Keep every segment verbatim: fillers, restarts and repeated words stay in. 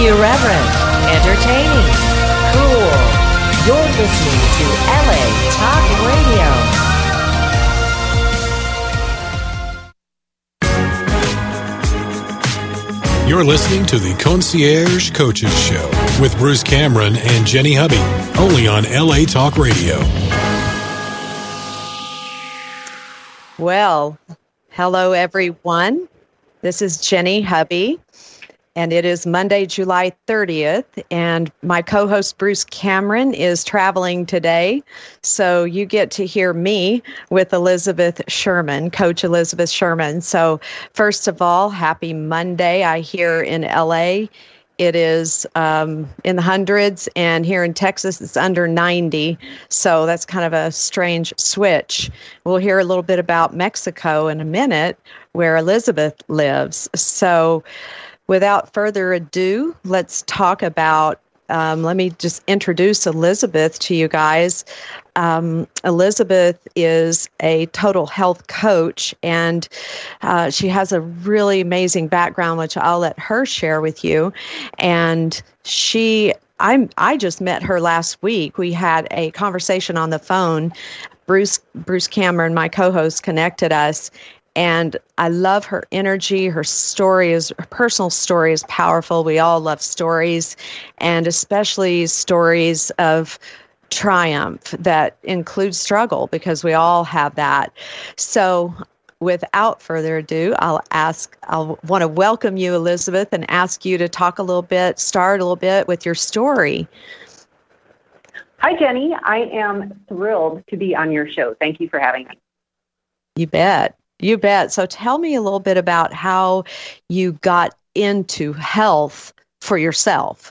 Irreverent, entertaining, cool. You're listening to L A Talk Radio. You're listening to the Concierge Coaches Show with Bruce Cameron and Jenny Hubby, only on L A Talk Radio. Well, hello everyone. This is Jenny Hubby, and it is Monday, July thirtieth, and my co-host Bruce Cameron is traveling today, so you get to hear me with Elizabeth Sherman, Coach Elizabeth Sherman. So first of all, happy Monday. I hear in L A it is um, in the hundreds, and here in Texas it's under ninety, so that's kind of a strange switch. We'll hear a little bit about Mexico in a minute, where Elizabeth lives. So without further ado, let's talk about, um, let me just introduce Elizabeth to you guys. Um, Elizabeth is a total health coach, and uh, she has a really amazing background, which I'll let her share with you. And she, I'm, I just met her last week. We had a conversation on the phone. Bruce, Bruce Cameron, my co-host, connected us. And I love her energy. Her story is, her personal story is powerful. We all love stories, and especially stories of triumph that include struggle, because we all have that. So without further ado, I'll ask, I'll want to welcome you, Elizabeth, and ask you to talk a little bit, start a little bit with your story. Hi, Jenny. I am thrilled to be on your show. Thank you for having me. You bet. You bet. So tell me a little bit about how you got into health for yourself.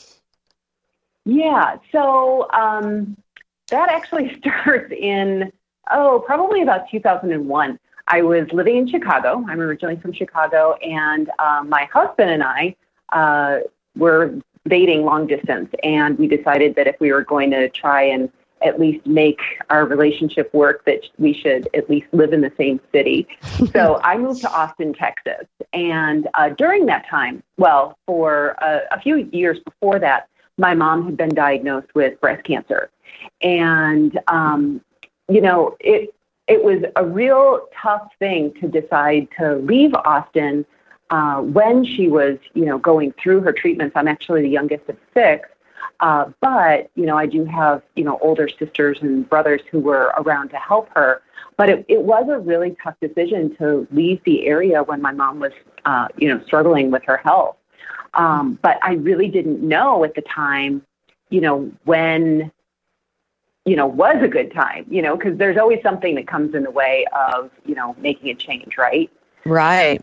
Yeah, so um, that actually starts in, oh, probably about two thousand one. I was living in Chicago. I'm originally from Chicago, and um, my husband and I uh, were dating long distance, and we decided that if we were going to try and at least make our relationship work, that we should at least live in the same city. So I moved to Austin, Texas. And uh, during that time, well, for a, a few years before that, my mom had been diagnosed with breast cancer. And, um, you know, it it was a real tough thing to decide to leave Austin uh, when she was, you know, going through her treatments. I'm actually the youngest of six. Uh, but, you know, I do have, you know, older sisters and brothers who were around to help her. But it, it was a really tough decision to leave the area when my mom was, uh, you know, struggling with her health. Um, but I really didn't know at the time, you know, when, you know, was a good time, you know, because there's always something that comes in the way of, you know, making a change, right? Right.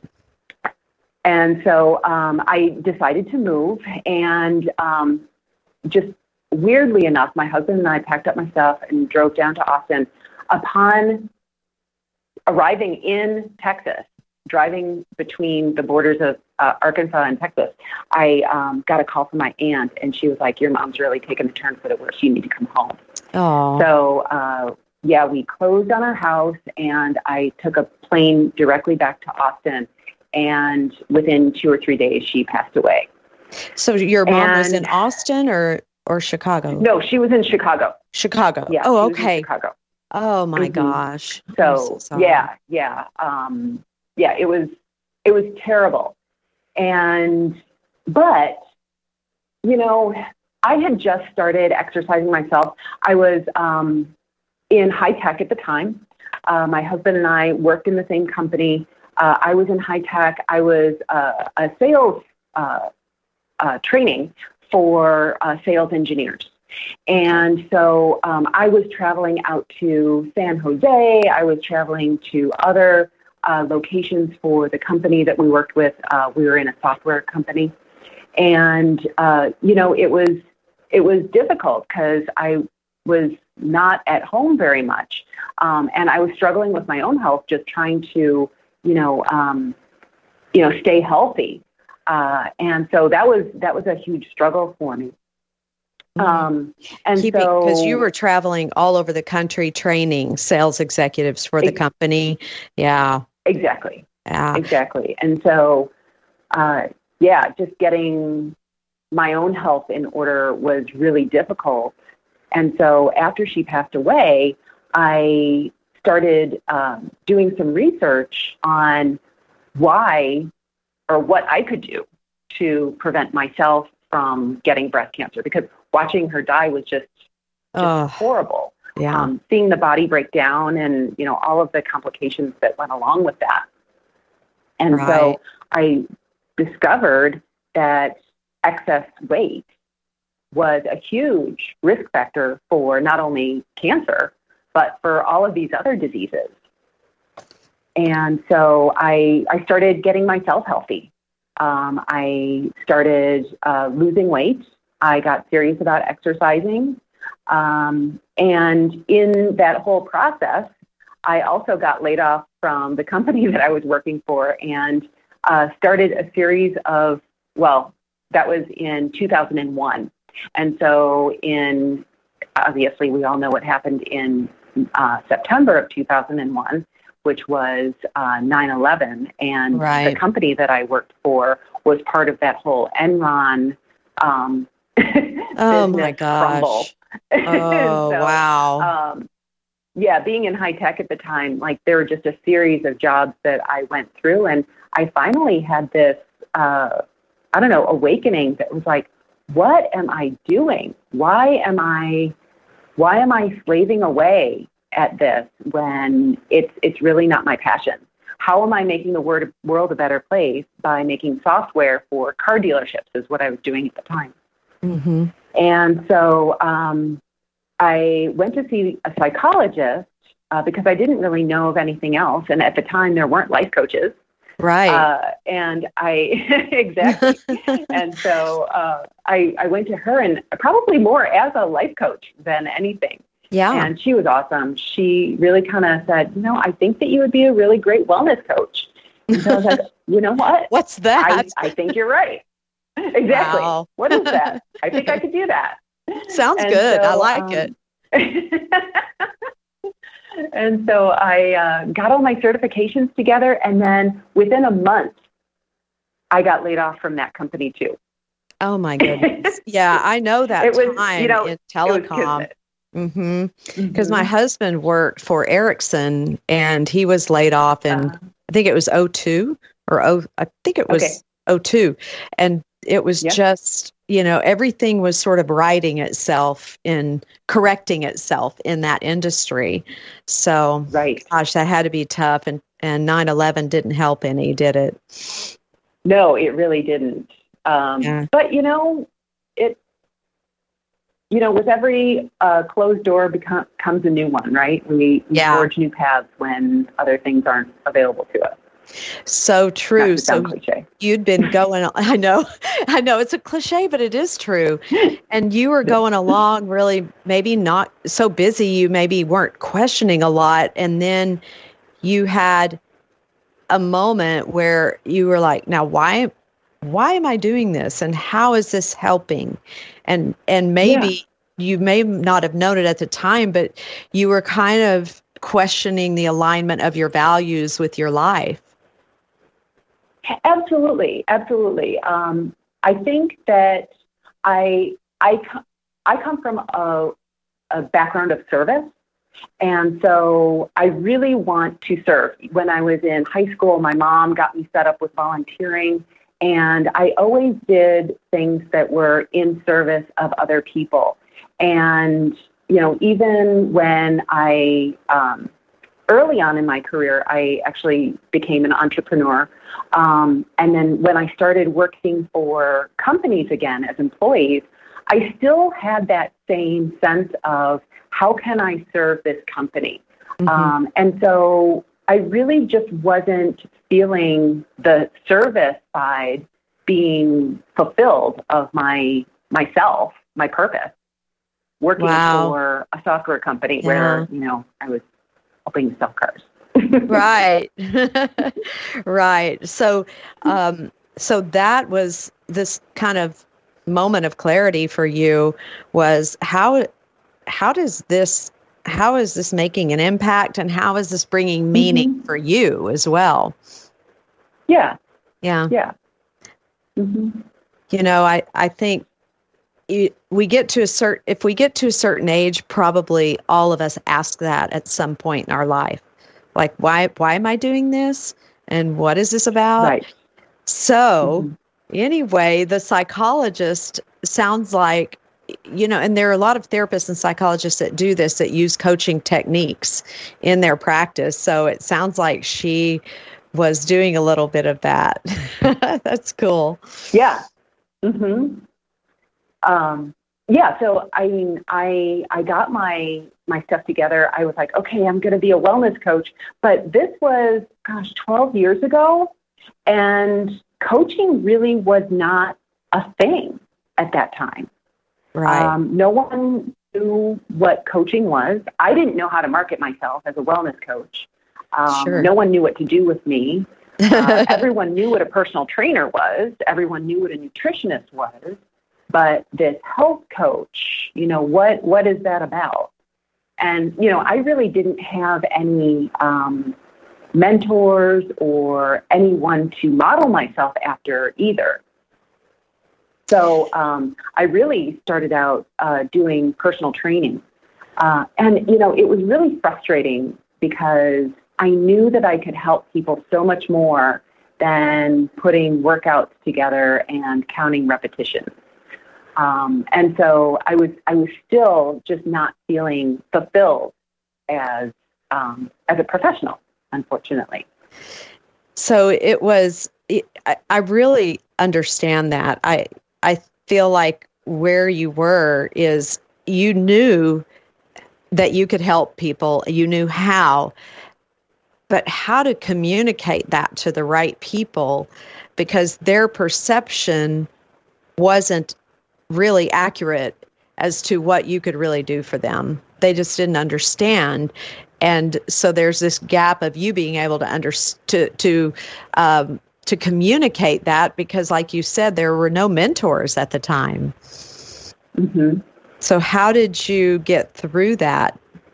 And so um, I decided to move, and um, just weirdly enough, my husband and I packed up my stuff and drove down to Austin. Upon arriving in Texas, driving between the borders of uh, Arkansas and Texas, I um, got a call from my aunt, and she was like, "Your mom's really taken a turn for the worse. You need to come home." Oh. So, uh, yeah, we closed on our house, and I took a plane directly back to Austin, and within two or three days, she passed away. So your mom and, was in Austin or, or Chicago? No, she was in Chicago. Chicago. Yeah. Oh, she was okay. in Chicago. Oh my mm-hmm. gosh. So, so yeah, yeah, um, yeah. It was it was terrible, and but you know, I had just started exercising myself. I was um, in high tech at the time. Uh, my husband and I worked in the same company. Uh, I was in high tech. I was uh, a sales uh, uh, training for uh, sales engineers. And so um, I was traveling out to San Jose. I was traveling to other uh, locations for the company that we worked with. Uh, we were in a software company. And, uh, you know, it was it was difficult because I was not at home very much. Um, and I was struggling with my own health, just trying to, you know, um, you know, stay healthy. Uh, and so that was that was a huge struggle for me. Um, and Keeping, so because you were traveling all over the country training sales executives for the ex- company. Yeah, exactly. Yeah. Exactly. And so, uh, yeah, just getting, my own health in order was really difficult. And so after she passed away, I started um, doing some research on why or what I could do to prevent myself from getting breast cancer, because watching her die was just, just Oh, horrible. yeah. Um, seeing the body break down and, you know, all of the complications that went along with that. And Right. so I discovered that excess weight was a huge risk factor for not only cancer, but for all of these other diseases. And so I, I started getting myself healthy. Um, I started uh, losing weight. I got serious about exercising. Um, and in that whole process, I also got laid off from the company that I was working for and uh, started a series of, well, that was in two thousand one. And so in, obviously, we all know what happened in uh, September of two thousand one, which was uh, nine eleven. And Right. the company that I worked for was part of that whole Enron um, Oh my business crumble. gosh. Oh, So, wow. um, yeah, being in high tech at the time, like there were just a series of jobs that I went through, and I finally had this, uh, I don't know, awakening that was like, what am I doing? Why am I, why am I slaving away at this when it's it's really not my passion? How am I making the word, world a better place by making software for car dealerships? Is what I was doing at the time. Mm-hmm. And so um, I went to see a psychologist uh, because I didn't really know of anything else. And at the time, there weren't life coaches. Right. Uh, and I, exactly. And so uh, I, I went to her, and probably more as a life coach than anything. yeah. And she was awesome. She really kind of said, you know, I think that you would be a really great wellness coach. And so I was like, you know what? What's that? I, I think you're right. Exactly. Wow. What is that? I think I could do that. Sounds And good. I so, like um, it. And so I uh, got all my certifications together, and then within a month, I got laid off from that company too. Oh my goodness. Yeah, I know that It was, time you know, in it was telecom. kismet. Mm-hmm. Because Mhm. my husband worked for Ericsson, and he was laid off in, Uh, I think it was oh two or oh, I think it was Okay. oh two. And it was Yep. just, you know, everything was sort of righting itself and correcting itself in that industry. So, right. gosh, that had to be tough. And, and nine eleven didn't help any, did it? No, it really didn't. Um, Yeah. But, you know, it, you know, with every uh, closed door become, comes a new one, right? We, we Yeah. forge new paths when other things aren't available to us. So Not true. to So sound cliche. you'd been going, I know, I know it's a cliche, but it is true. And you were going along really, maybe not so busy, you maybe weren't questioning a lot. And then you had a moment where you were like, now why, why am I doing this? And how is this helping? And, and maybe you may not have known it at the time, but you were kind of questioning the alignment of your values with your life. Absolutely, absolutely. Um, I think that I I co- I come from a, a background of service, and so I really want to serve. When I was in high school, my mom got me set up with volunteering, and I always did things that were in service of other people. And you know, even when I um, early on in my career, I actually became an entrepreneur. Um, and then when I started working for companies again as employees, I still had that same sense of how can I serve this company? Mm-hmm. Um, and so I really just wasn't feeling the service side being fulfilled of my myself, my purpose, working Wow. for a software company Yeah. where, you know, I was helping sell cars. Right. Right. So, um, so that was this kind of moment of clarity for you was how, how does this, how is this making an impact, and how is this bringing meaning Mhm. for you as well? Yeah. Yeah. Yeah. Mm-hmm. You know, I, I think it, we get to a certain, if we get to a certain age, probably all of us ask that at some point in our life. Like, why, why am I doing this? And what is this about? Right. So Mm-hmm. anyway, the psychologist sounds like, you know, and there are a lot of therapists and psychologists that do this, that use coaching techniques in their practice. So it sounds like she was doing a little bit of that. That's cool. Yeah. Mm-hmm. Um, yeah. So, I mean, I, I got my, my stuff together. I was like, okay, I'm going to be a wellness coach, but this was, gosh, twelve years ago. And coaching really was not a thing at that time. Right. Um, no one knew what coaching was. I didn't know how to market myself as a wellness coach. Um, Sure. No one knew what to do with me. Uh, everyone knew what a personal trainer was. Everyone knew what a nutritionist was. But this health coach, you know, what what is that about? And, you know, I really didn't have any um, mentors or anyone to model myself after either. So um, I really started out uh, doing personal training. Uh, and, you know, it was really frustrating because I knew that I could help people so much more than putting workouts together and counting repetitions. Um, and so I was I was still just not feeling fulfilled as um, as a professional, unfortunately. So it was, it, I, I really understand that. I I feel like where you were is you knew that you could help people. You knew how, but how to communicate that to the right people, because their perception wasn't really accurate as to what you could really do for them. They just didn't understand. And so there's this gap of you being able to under, to, to, um, to communicate that, because like you said, there were no mentors at the time. Mm-hmm. So how did you get through that?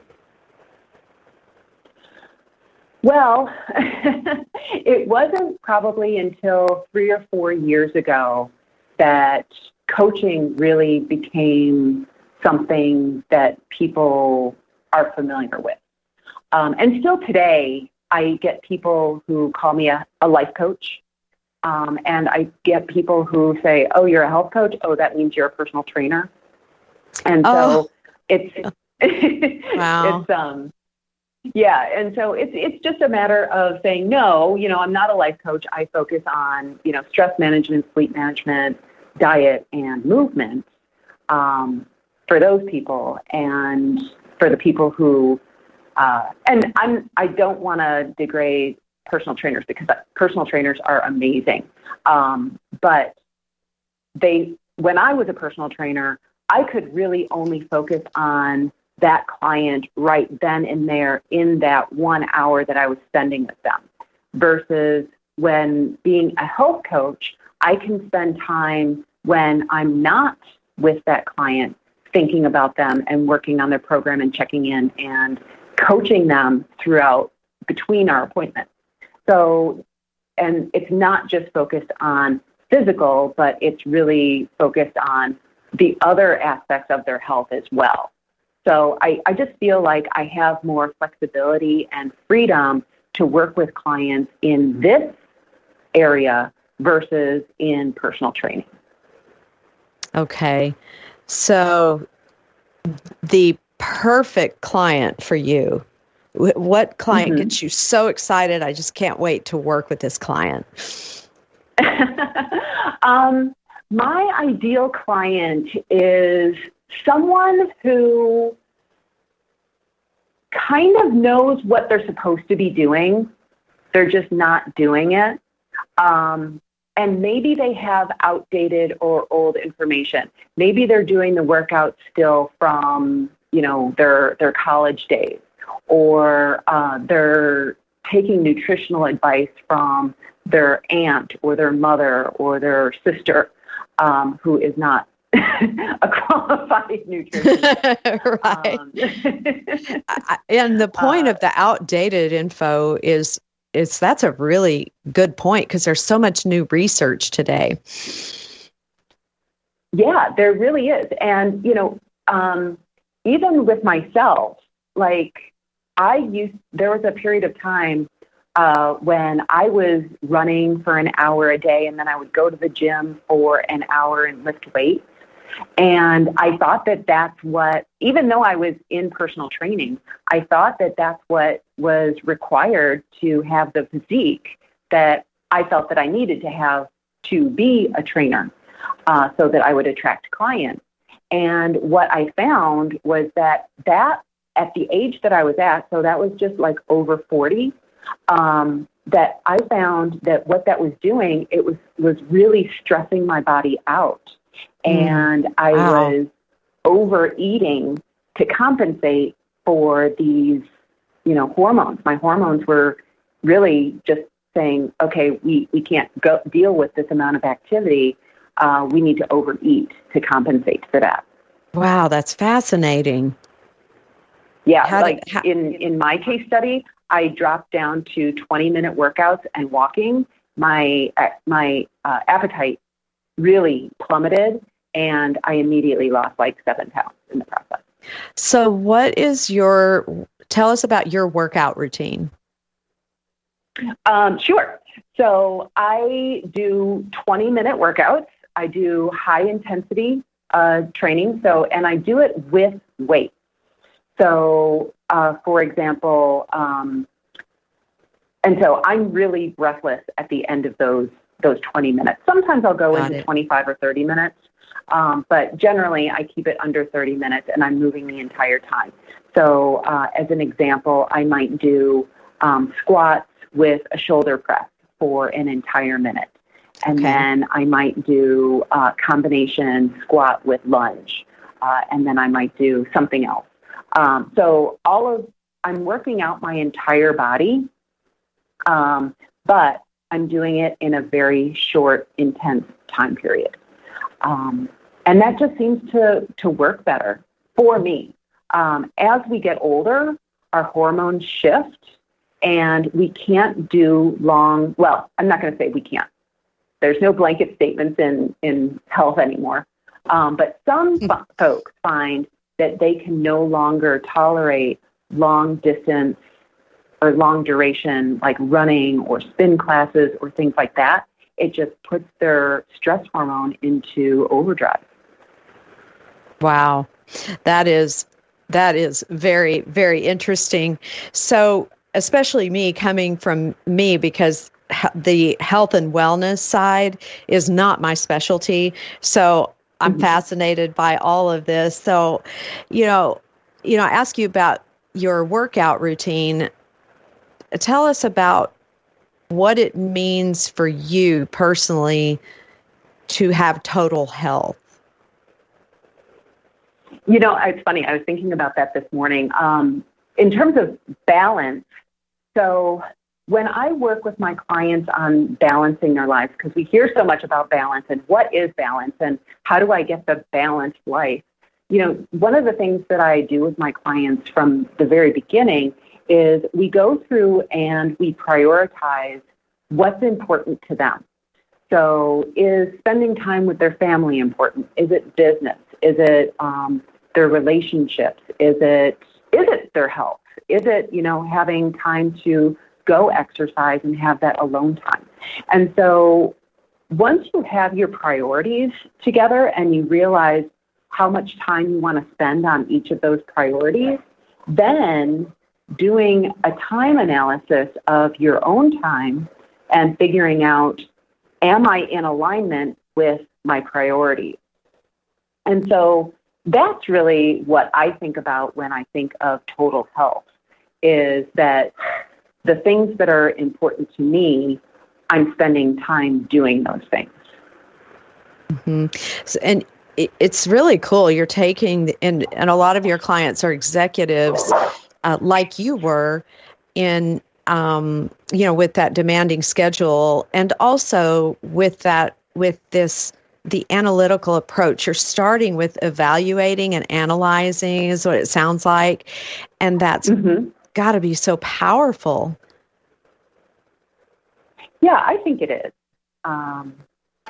Well, it wasn't probably until three or four years ago that coaching really became something that people are familiar with. Um, and still today, I get people who call me a, a life coach. Um, and I get people who say, oh, you're a health coach? Oh, that means you're a personal trainer. And so Oh. it's, Wow. it's, um, yeah. And so it's, it's just a matter of saying, no, you know, I'm not a life coach. I focus on, you know, stress management, sleep management, diet, and movement, um, for those people. And for the people who, uh, and I'm, I don't want to degrade personal trainers, because personal trainers are amazing. Um, but they, when I was a personal trainer, I could really only focus on that client right then and there in that one hour that I was spending with them, versus when being a health coach, I can spend time when I'm not with that client thinking about them and working on their program and checking in and coaching them throughout between our appointments. So, and it's not just focused on physical, but it's really focused on the other aspects of their health as well. So I, I just feel like I have more flexibility and freedom to work with clients in this area versus in personal training. Okay. So the perfect client for you, what client mm-hmm. gets you so excited? I just can't wait to work with this client. um, my ideal client is someone who kind of knows what they're supposed to be doing. They're just not doing it. Um, and maybe they have outdated or old information. Maybe they're doing the workout still from, you know, their, their college days, or uh, they're taking nutritional advice from their aunt or their mother or their sister, um, who is not a qualified nutritionist. Right. Um, I, and the point uh, of the outdated info is, is that's a really good point, because there's so much new research today. Yeah, there really is. And, you know, um, even with myself, like I used, there was a period of time uh, when I was running for an hour a day, and then I would go to the gym for an hour and lift weights. And I thought that that's what, even though I was in personal training, I thought that that's what was required to have the physique that I felt that I needed to have to be a trainer, uh, so that I would attract clients. And what I found was that that at the age that I was at, so that was just like over forty, um, that I found that what that was doing, it was, was really stressing my body out. And I Wow. was overeating to compensate for these, you know, hormones. My hormones were really just saying, okay, we, we can't go deal with this amount of activity. Uh, we need to overeat to compensate for that. Wow, that's fascinating. Yeah, How like did- how- in, in my case study, I dropped down to twenty-minute workouts and walking. My, uh, my uh, appetite really plummeted, and I immediately lost like seven pounds in the process. So what is your, tell us about your workout routine. Um, sure. So I do twenty-minute workouts. I do high-intensity uh, training. So, and I do it with weight. So, uh, for example, um, and so I'm really breathless at the end of those those twenty minutes. Sometimes I'll go Got into it. twenty-five or thirty minutes, um, but generally I keep it under thirty minutes, and I'm moving the entire time. So, uh, as an example, I might do um, squats with a shoulder press for an entire minute. And Okay. then I might do a combination squat with lunge. Uh, and then I might do something else. Um, so all of, I'm working out my entire body, um, but I'm doing it in a very short, intense time period. Um, and that just seems to, to work better for me. Um, as we get older, our hormones shift, and we can't do long, well, I'm not going to say we can't. There's no blanket statements in, in health anymore. Um, but some f- folks find that they can no longer tolerate long distance or long duration, like running or spin classes or things like that. It just puts their stress hormone into overdrive. Wow. That is, that is very, very interesting. So, especially me coming from me, because he- the health and wellness side is not my specialty. So I'm Mhm. fascinated by all of this. So, you know, you know, I ask you about your workout routine. Tell us about what it means for you personally to have total health. You know, it's funny. I was thinking about that this morning. Um, in terms of balance, so when I work with my clients on balancing their lives, because we hear so much about balance and what is balance and how do I get the balanced life, you know, one of the things that I do with my clients from the very beginning is we go through and we prioritize what's important to them. So is spending time with their family important? Is it business? Is it um, their relationships? Is it is it their health? Is it, you know, having time to go exercise and have that alone time? And so once you have your priorities together and you realize how much time you want to spend on each of those priorities, then doing a time analysis of your own time and figuring out, am I in alignment with my priorities? And so that's really what I think about when I think of total health, is that the things that are important to me, I'm spending time doing those things. Mm-hmm. So, and it, it's really cool. You're taking, and, and a lot of your clients are executives uh, like you were in, um, you know, with that demanding schedule, and also with that, with this, the analytical approach. You're starting with evaluating and analyzing is what it sounds like. And that's Mm-hmm. got to be so powerful. Yeah, I think it is. Um,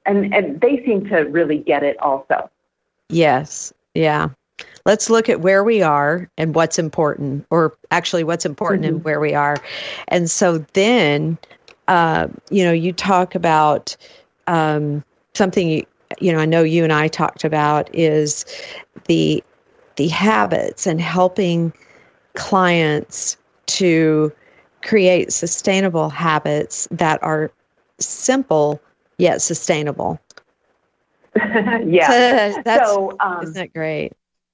and, and they seem to really get it also. Yes. Yeah. Let's look at where we are and what's important, or actually what's important mm-hmm. and where we are. And so then, uh, you know, you talk about um, something, you, you know, I know you and I talked about is the the habits and helping clients to create sustainable habits that are simple yet sustainable. Yeah. That's, so, um, isn't that great?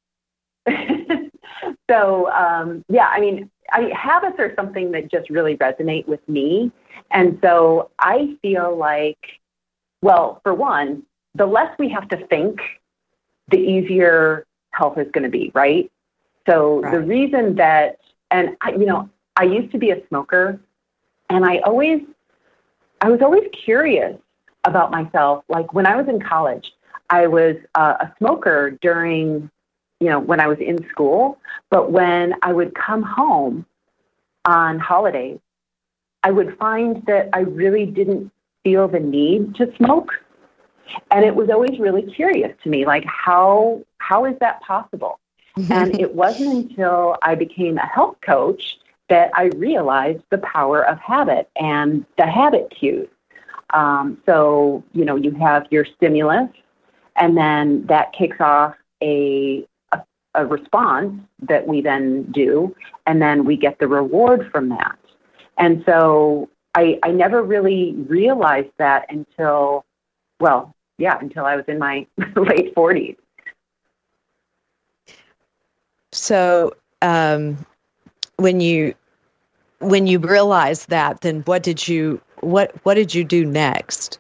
so, um, yeah, I mean, I, habits are something that just really resonate with me. And so I feel like, well, for one, the less we have to think, the easier health is going to be, right? So right. the reason that, and I, you know, I used to be a smoker, and I always, I was always curious about myself. Like when I was in college, I was uh, a smoker during, you know, when I was in school, but when I would come home on holidays, I would find that I really didn't feel the need to smoke. And it was always really curious to me, like how, how is that possible? And it wasn't until I became a health coach that I realized the power of habit and the habit cues. Um, so, you know, you have your stimulus, and then that kicks off a, a, a response that we then do, and then we get the reward from that. And so I, I never really realized that until, well, yeah, until I was in my late forties. So um, when you when you realized that, then what did you what what did you do next?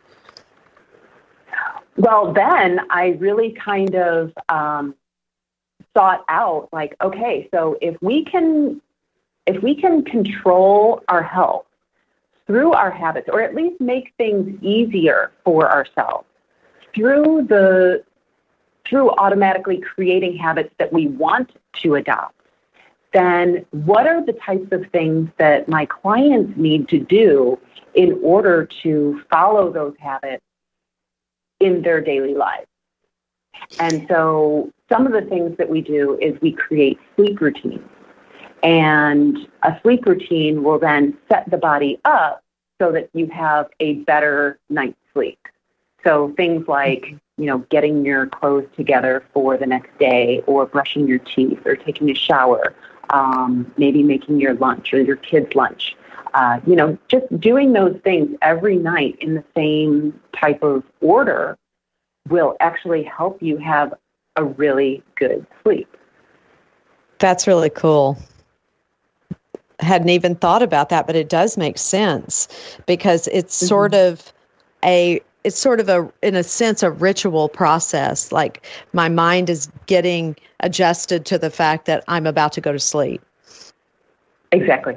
Well, then I really kind of um, sought out, like, okay, so if we can if we can control our health through our habits, or at least make things easier for ourselves through the through automatically creating habits that we want to adopt, then what are the types of things that my clients need to do in order to follow those habits in their daily lives? And so some of the things that we do is we create sleep routines. And a sleep routine will then set the body up so that you have a better night's sleep. So things like, you know, getting your clothes together for the next day, or brushing your teeth, or taking a shower, um, maybe making your lunch or your kids' lunch. Uh, you know, just doing those things every night in the same type of order will actually help you have a really good sleep. That's really cool. Hadn't even thought about that, but it does make sense, because it's mm-hmm. sort of a it's sort of a, in a sense, a ritual process. Like my mind is getting adjusted to the fact that I'm about to go to sleep. Exactly.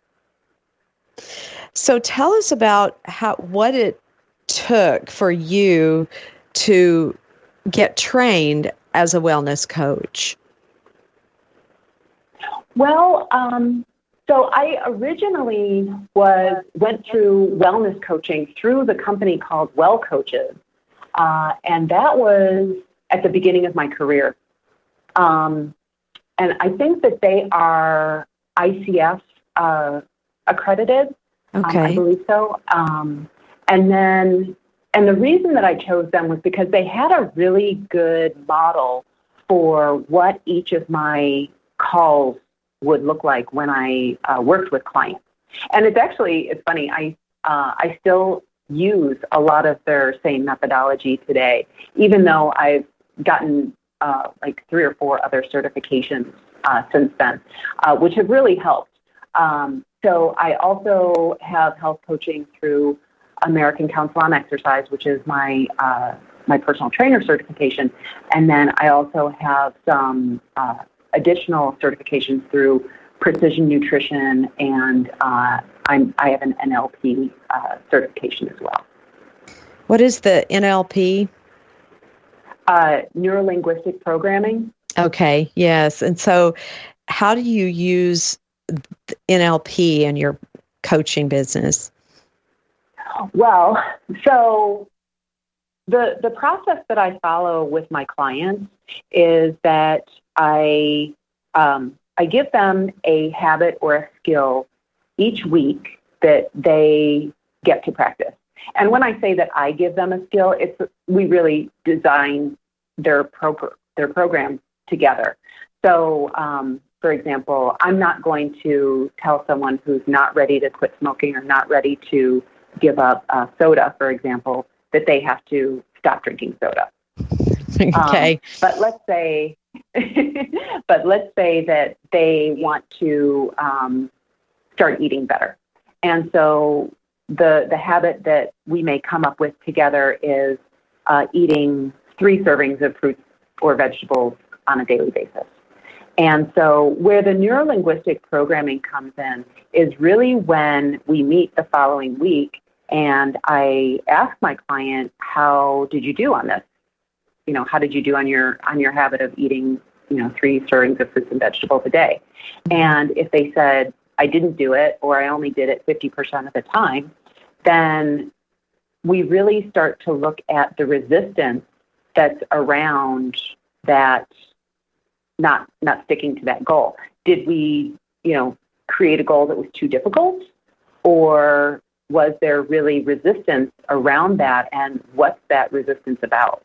So tell us about how what it took for you to get trained as a wellness coach. Well, um, so I originally was went through wellness coaching through the company called Well Coaches, uh, and that was at the beginning of my career. Um, and I think that they are I C F uh, accredited. Okay, um, I believe so. Um, and then, and the reason that I chose them was because they had a really good model for what each of my calls would look like when I uh, worked with clients. And it's actually, it's funny, I uh, I still use a lot of their same methodology today, even though I've gotten uh, like three or four other certifications uh, since then, uh, which have really helped. Um, so I also have health coaching through American Council on Exercise, which is my uh, my personal trainer certification. And then I also have some uh, additional certifications through Precision Nutrition, and uh, I'm, I have an N L P uh, certification as well. What is the N L P? Uh, Neuro-linguistic programming. Okay, yes. And so how do you use N L P in your coaching business? Well, so the, the process that I follow with my clients is that I, um, I give them a habit or a skill each week that they get to practice. And when I say that I give them a skill, it's we really design their pro- their program together. So, um, for example, I'm not going to tell someone who's not ready to quit smoking or not ready to give up uh, soda, for example, that they have to stop drinking soda. Okay. Um, but let's say, but let's say that they want to um, start eating better, and so the the habit that we may come up with together is uh, eating three servings of fruits or vegetables on a daily basis. And so where the neurolinguistic programming comes in is really when we meet the following week and I ask my client, how did you do on this? You know, how did you do on your on your habit of eating, you know, three servings of fruits and vegetables a day? And if they said, I didn't do it, or I only did it fifty percent of the time, then we really start to look at the resistance that's around that not not sticking to that goal. Did we, you know, create a goal that was too difficult, or was there really resistance around that, and what's that resistance about?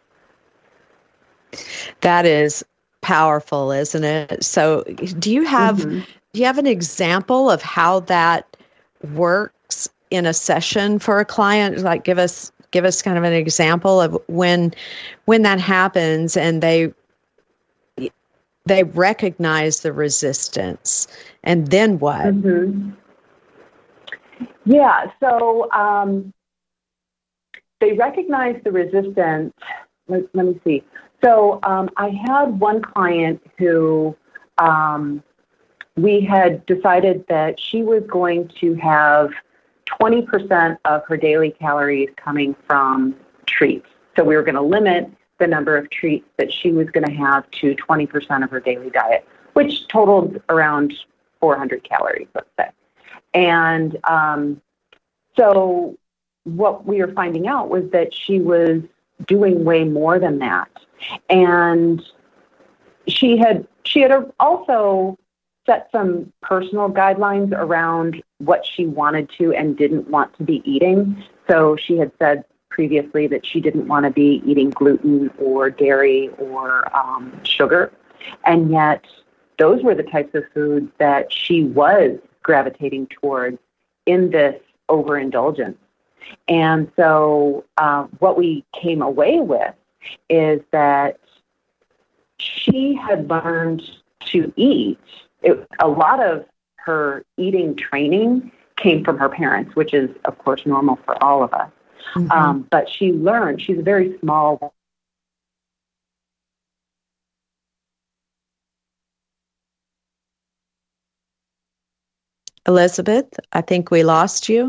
That is powerful, isn't it? So do you have mm-hmm. do you have an example of how that works in a session for a client? Like give us give us kind of an example of when when that happens and they they recognize the resistance, and then what? Mm-hmm. Yeah, so um, they recognize the resistance. Let, let me see. So um, I had one client who um, we had decided that she was going to have twenty percent of her daily calories coming from treats. So we were going to limit the number of treats that she was going to have to twenty percent of her daily diet, which totaled around four hundred calories, let's say. And um, so what we were finding out was that she was doing way more than that. And she had she had also set some personal guidelines around what she wanted to and didn't want to be eating. So she had said previously that she didn't want to be eating gluten or dairy or um, sugar. And yet those were the types of foods that she was gravitating towards in this overindulgence. And so uh, what we came away with is that she had learned to eat. It, a lot of her eating training came from her parents, which is, of course, normal for all of us. Mm-hmm. Um, but she learned, she's a very small Elizabeth, I think we lost you.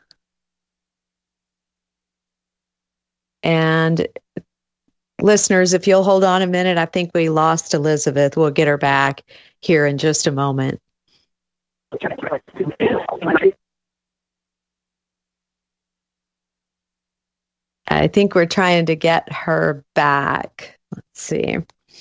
And listeners, if you'll hold on a minute, I think we lost Elizabeth. We'll get her back here in just a moment. I think we're trying to get her back. Let's see.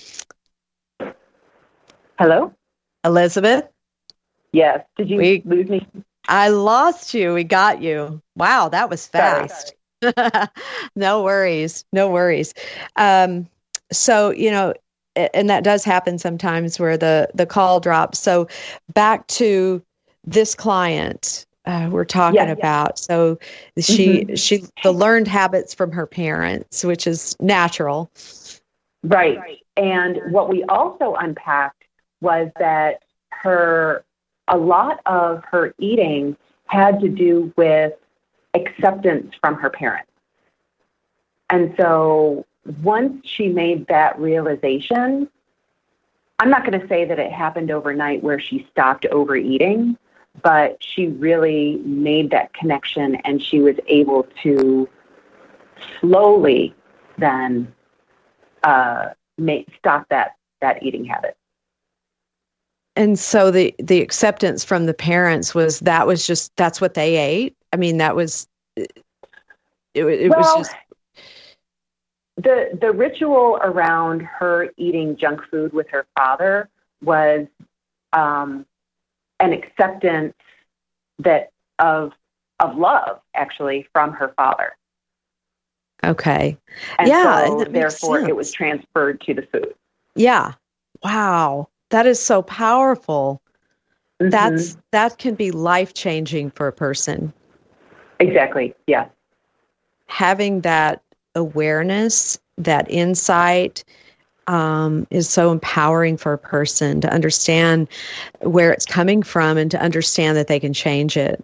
Hello? Elizabeth? Yes. Did you we, lose me? I lost you. We got you. Wow, that was fast. Sorry. No worries. No worries. Um, so, you know, and that does happen sometimes where the, the call drops. So back to this client uh, we're talking yeah, about. Yeah. So she, mm-hmm. she, the learned habits from her parents, which is natural. Right. right. And what we also unpacked was that her, a lot of her eating had to do with acceptance from her parents. And so once she made that realization, I'm not going to say that it happened overnight where she stopped overeating, but she really made that connection and she was able to slowly then uh, make, stop that, that eating habit. And so the, the acceptance from the parents was that was just, that's what they ate. I mean, that was, it, it well, was just. the the ritual around her eating junk food with her father was um, an acceptance that of of love, actually, from her father. Okay. And yeah, so, and therefore, it was transferred to the food. Yeah. Wow. That is so powerful. Mm-hmm. That's that can be life-changing for a person. Exactly. Yeah. Having that awareness, that insight, um, is so empowering for a person to understand where it's coming from and to understand that they can change it.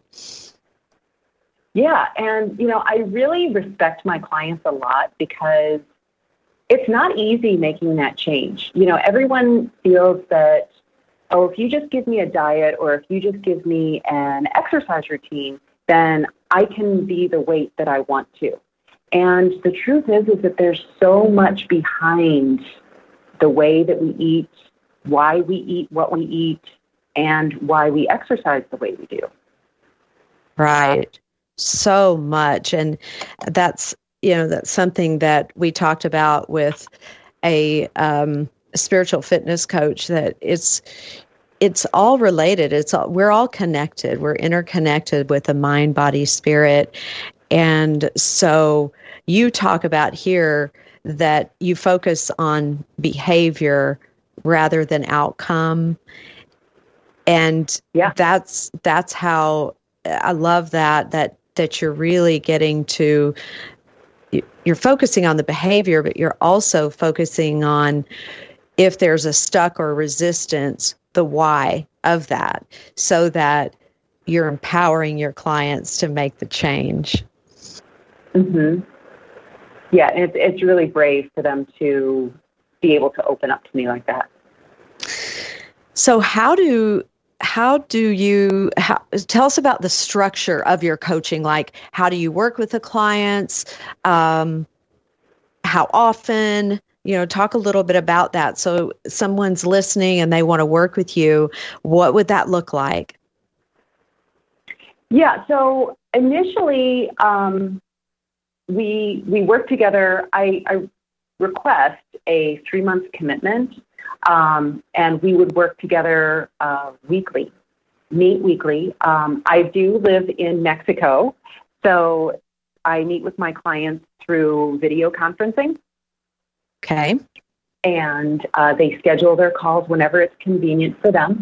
Yeah. And, you know, I really respect my clients a lot because it's not easy making that change. You know, everyone feels that, oh, if you just give me a diet or if you just give me an exercise routine, then I can be the weight that I want to. And the truth is, is that there's so much behind the way that we eat, why we eat what we eat, and why we exercise the way we do. Right. So much. And that's, you know, that's something that we talked about with a um, spiritual fitness coach, that it's, it's all related. It's all, we're all connected. We're interconnected with the mind, body, spirit. And so you talk about here that you focus on behavior rather than outcome. And yeah. that's, that's how I love that, that, that you're really getting to, you're focusing on the behavior, but you're also focusing on if there's a stuck or resistance, the why of that, so that you're empowering your clients to make the change. Mm-hmm. Yeah, and it's, it's really brave for them to be able to open up to me like that. So how do how do you how, tell us about the structure of your coaching? Like, how do you work with the clients? Um, how often? You know, talk a little bit about that. So someone's listening and they want to work with you. What would that look like? Yeah. So initially, um, we we work together. I, I request a three month commitment, um, and we would work together uh, weekly, meet weekly. Um, I do live in Mexico, so I meet with my clients through video conferencing. Okay. And uh, they schedule their calls whenever it's convenient for them.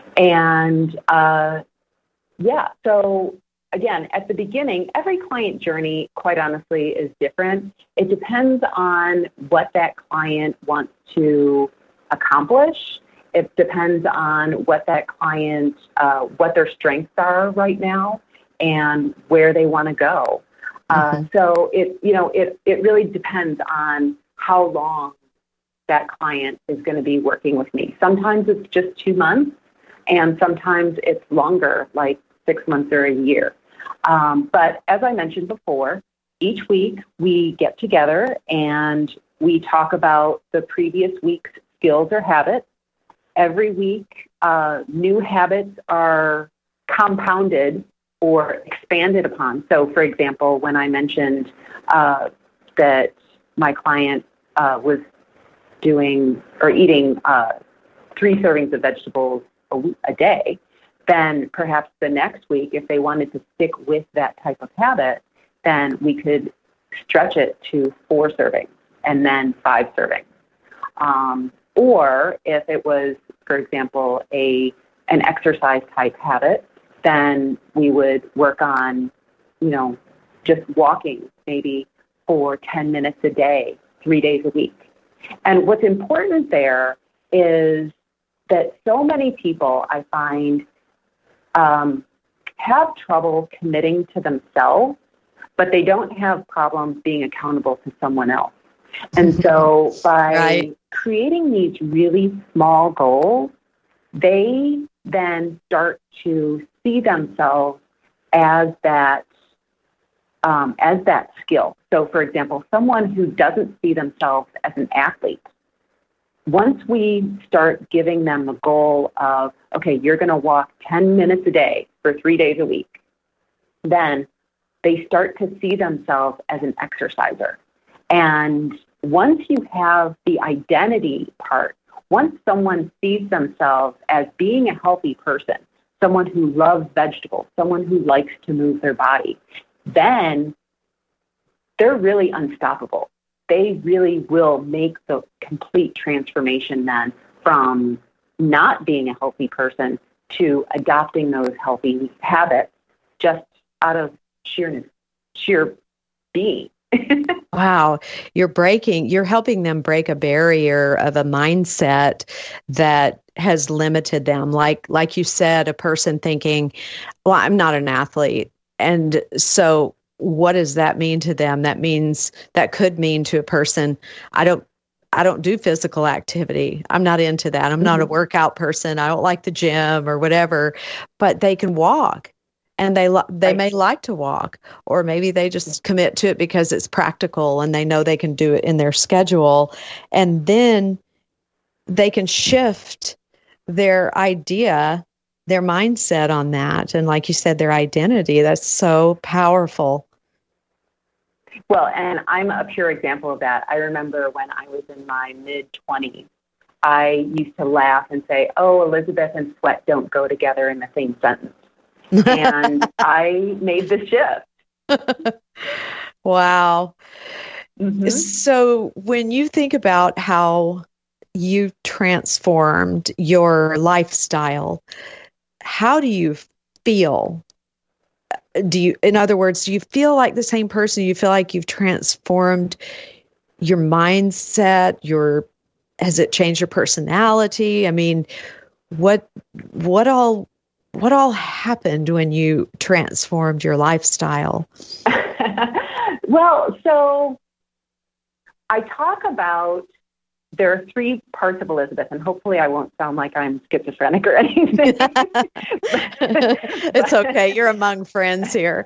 And uh, yeah, so again, at the beginning, every client journey, quite honestly, is different. It depends on what that client wants to accomplish. It depends on what that client, uh, what their strengths are right now and where they want to go. Mm-hmm. Uh, so it, you know, it, it really depends on how long that client is going to be working with me. Sometimes it's just two months, and sometimes it's longer, like six months or a year. Um, but as I mentioned before, each week we get together and we talk about the previous week's skills or habits. Every week, uh, new habits are compounded or expanded upon. So, for example, when I mentioned uh, that my client uh, was doing or eating uh, three servings of vegetables a, week, a day, then perhaps the next week, if they wanted to stick with that type of habit, then we could stretch it to four servings and then five servings. Um, or if it was, for example, a an exercise type habit, then we would work on, you know, just walking maybe for ten minutes a day, three days a week. And what's important there is that so many people, I find, um, have trouble committing to themselves, but they don't have problems being accountable to someone else. And so by right. creating these really small goals, they then start to see themselves as that um, as that skill. So, for example, someone who doesn't see themselves as an athlete, once we start giving them the goal of, okay, you're going to walk ten minutes a day for three days a week, then they start to see themselves as an exerciser. And once you have the identity part, once someone sees themselves as being a healthy person, someone who loves vegetables, someone who likes to move their body, then they're really unstoppable. They really will make the complete transformation then from not being a healthy person to adopting those healthy habits just out of sheer, sheer being. Wow. You're breaking, you're helping them break a barrier of a mindset that has limited them. Like, like you said, a person thinking, well, I'm not an athlete. And so what does that mean to them? That means, that could mean to a person, I don't, I don't do physical activity. I'm not into that. I'm mm-hmm. not a workout person. I don't like the gym or whatever, but they can walk. And they they may like to walk, or maybe they just commit to it because it's practical and they know they can do it in their schedule. And then they can shift their idea, their mindset on that. And like you said, their identity. That's so powerful. Well, and I'm a pure example of that. I remember when I was in my mid-twenties, I used to laugh and say, oh, Elizabeth and sweat don't go together in the same sentence. And I made the shift. Wow. Mm-hmm. So when you think about how you transformed your lifestyle, how do you feel? Do you, in other words, do you feel like the same person? Do you feel like you've transformed your mindset? Your, has it changed your personality? I mean, what, what all, What all happened when you transformed your lifestyle? Well, so I talk about, there are three parts of Elizabeth, and hopefully I won't sound like I'm schizophrenic or anything. It's okay. You're among friends here.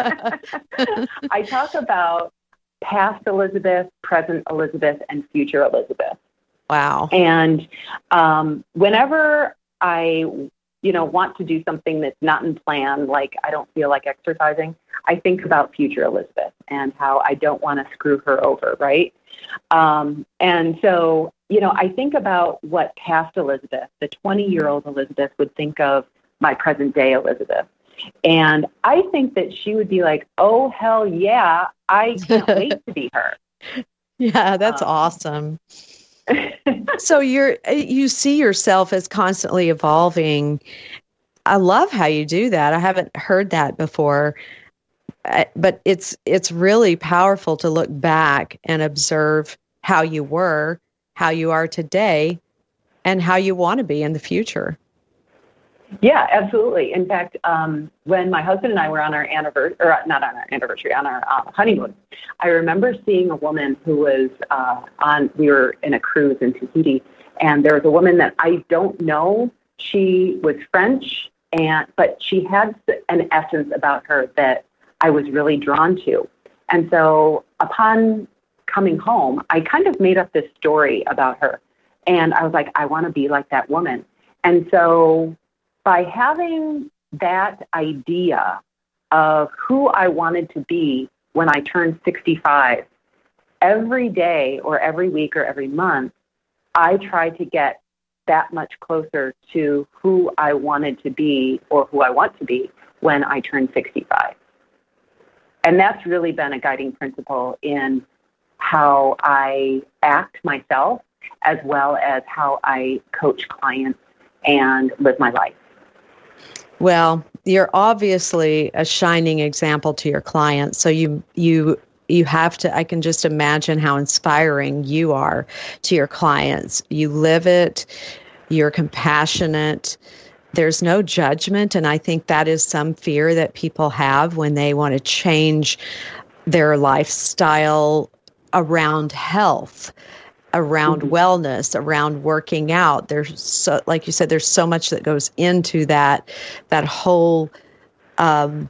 I talk about past Elizabeth, present Elizabeth, and future Elizabeth. Wow. And um, whenever I you know, want to do something that's not in plan, like I don't feel like exercising, I think about future Elizabeth and how I don't want to screw her over, right? Um, and so, you know, I think about what past Elizabeth, the twenty-year-old Elizabeth, would think of my present-day Elizabeth. And I think that she would be like, oh, hell yeah, I can't wait to be her. Yeah, that's um, awesome. So you're, you see yourself as constantly evolving. I love how you do that. I haven't heard that before, but it's, it's really powerful to look back and observe how you were, how you are today, and how you want to be in the future. Yeah, absolutely. In fact, um, when my husband and I were on our anniversary, or not on our anniversary, on our uh, honeymoon, I remember seeing a woman who was uh, on, we were in a cruise in Tahiti, and there was a woman that I don't know. She was French, and but she had an essence about her that I was really drawn to. And so upon coming home, I kind of made up this story about her. And I was like, I want to be like that woman. And so by having that idea of who I wanted to be when I turned sixty-five, every day or every week or every month, I tried to get that much closer to who I wanted to be or who I want to be when I turn sixty-five. And that's really been a guiding principle in how I act myself, as well as how I coach clients and live my life. Well, you're obviously a shining example to your clients. So you you you have to, I can just imagine how inspiring you are to your clients. You live it, you're compassionate, there's no judgment. And I think that is some fear that people have when they want to change their lifestyle around health, around mm-hmm. wellness, around working out. There's so, like you said, there's so much that goes into that, that whole um,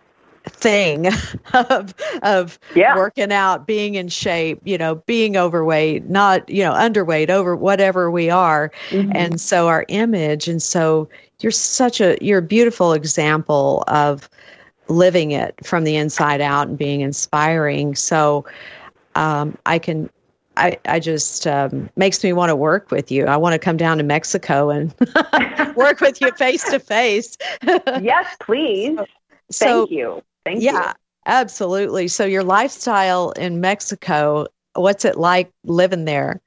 thing of, of yeah. working out, being in shape, you know, being overweight, not, you know, underweight, over whatever we are. Mm-hmm. And so our image. And so you're such a, you're a beautiful example of living it from the inside out and being inspiring. So um, I can I, I just um, makes me want to work with you. I want to come down to Mexico and work with you face to face. Yes, please. So, Thank you. Thank yeah, you. Yeah, absolutely. So your lifestyle in Mexico, what's it like living there?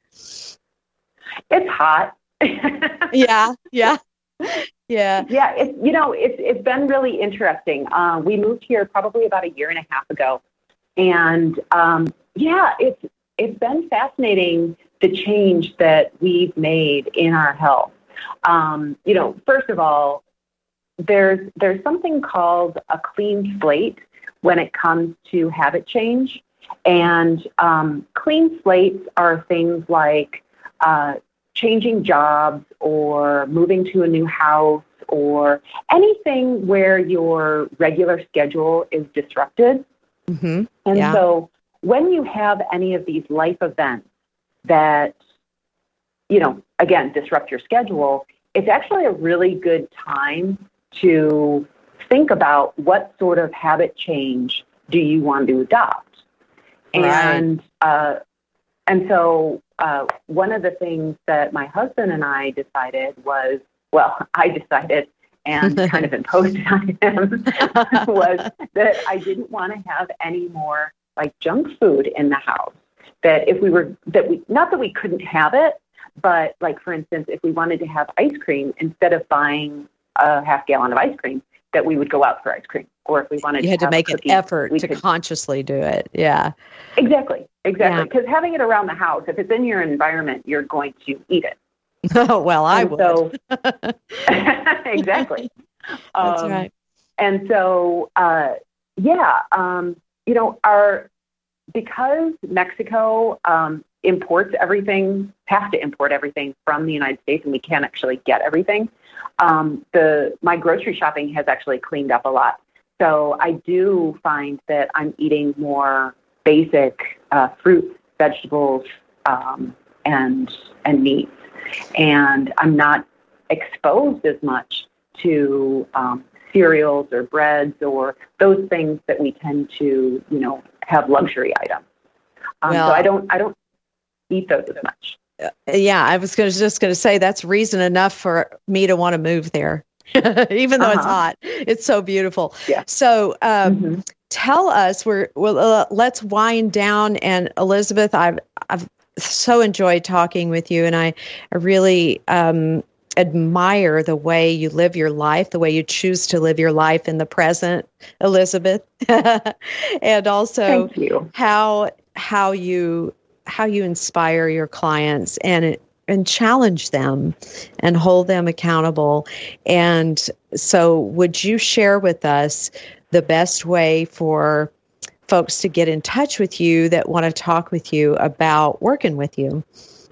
It's hot. yeah, yeah, yeah. Yeah, it's, you know, it's, it's been really interesting. Uh, we moved here probably about a year and a half ago. And um, yeah, it's, it's been fascinating, the change that we've made in our health. Um, you know, first of all, there's there's something called a clean slate when it comes to habit change. And um, clean slates are things like uh, changing jobs or moving to a new house or anything where your regular schedule is disrupted. Mm-hmm. And yeah. so when you have any of these life events that, you know, again, disrupt your schedule, it's actually a really good time to think about what sort of habit change do you want to adopt. Right. And uh, and so uh, one of the things that my husband and I decided was, well, I decided and kind of imposed it on him was that I didn't want to have any more like junk food in the house. That if we were, that we, not that we couldn't have it, but like, for instance, if we wanted to have ice cream, instead of buying a half gallon of ice cream, that we would go out for ice cream. Or if we wanted you had to, to make an effort to could, consciously do it. Yeah. Exactly. Exactly. Yeah. Because having it around the house, if it's in your environment, you're going to eat it. Oh, well, I and would. So, exactly. That's um, right. And so, uh, yeah, um, you know, our, because Mexico um, imports everything, has to import everything from the United States, and we can't actually get everything, um, the my grocery shopping has actually cleaned up a lot. So I do find that I'm eating more basic uh, fruits, vegetables, um, and and meats, and I'm not exposed as much to um, cereals or breads or those things that we tend to, you know, have luxury items. Um, well, so I don't I don't eat those as much. Yeah, I was gonna, just going to say that's reason enough for me to want to move there, even though uh-huh. it's hot. It's so beautiful. Yeah. So um, mm-hmm. tell us, we're well. Uh, let's wind down. And Elizabeth, I've I've so enjoyed talking with you, and I, I really um, admire the way you live your life, the way you choose to live your life in the present, Elizabeth, and also Thank you. how how you. how you inspire your clients and and challenge them and hold them accountable. And so would you share with us the best way for folks to get in touch with you that want to talk with you about working with you?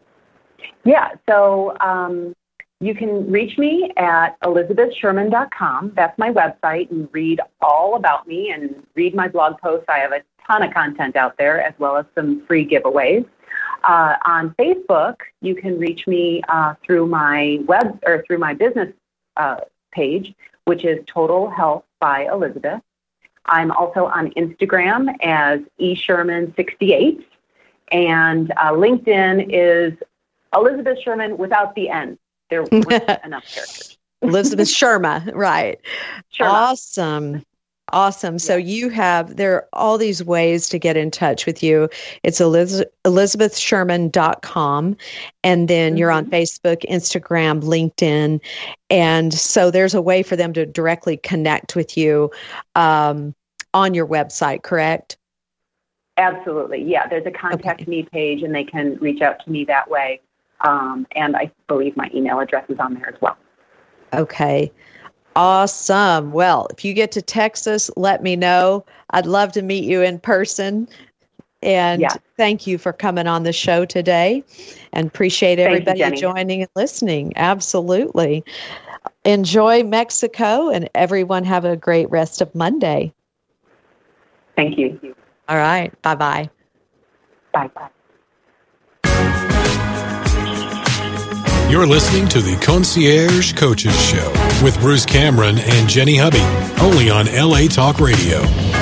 Yeah, so um, you can reach me at elizabeth sherman dot com. That's my website, and read all about me and read my blog posts. I have a ton of content out there, as well as some free giveaways. Uh, on Facebook, you can reach me uh, through my web or through my business uh, page, which is Total Health by Elizabeth. I'm also on Instagram as e sherman sixty-eight, and uh, LinkedIn is Elizabeth Sherman without the N. There weren't enough characters. Elizabeth Sherma, right? Sherma. Awesome. Awesome. So yeah. you have, there are all these ways to get in touch with you. It's Eliz- elizabeth sherman dot com. And then mm-hmm. you're on Facebook, Instagram, LinkedIn. And so there's a way for them to directly connect with you um, on your website, correct? Absolutely. Yeah. There's a contact okay. me page, and they can reach out to me that way. Um, and I believe my email address is on there as well. Okay. Awesome. Well, if you get to Texas, let me know. I'd love to meet you in person. And yeah. thank you for coming on the show today, and appreciate everybody Thank you, joining and listening. Absolutely. Enjoy Mexico, and everyone have a great rest of Monday. Thank you. All right. Bye-bye. Bye-bye. You're listening to the Concierge Coaches Show with Bruce Cameron and Jenny Hubby, only on L A Talk Radio.